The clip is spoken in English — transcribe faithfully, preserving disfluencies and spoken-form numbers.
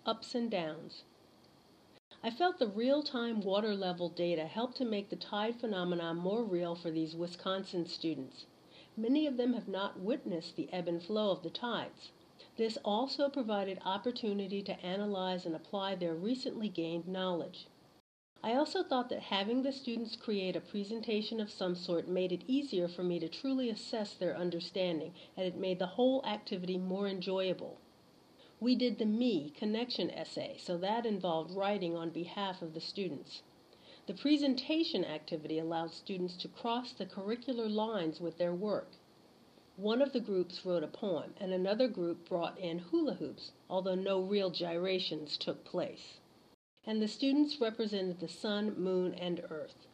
Ups and Downs. I felt the real-time water level data helped to make the tide phenomenon more real for these Wisconsin students. Many of them have not witnessed the ebb and flow of the tides. This also provided opportunity to analyze and apply their recently gained knowledge. I also thought that having the students create a presentation of some sort made it easier for me to truly assess their understanding, and it made the whole activity more enjoyable. We did the Me connection essay, so that involved writing on behalf of the students. The presentation activity allowed students to cross the curricular lines with their work. One of the groups wrote a poem, and another group brought in hula hoops, although no real gyrations took place. And the students represented the sun, moon, and earth.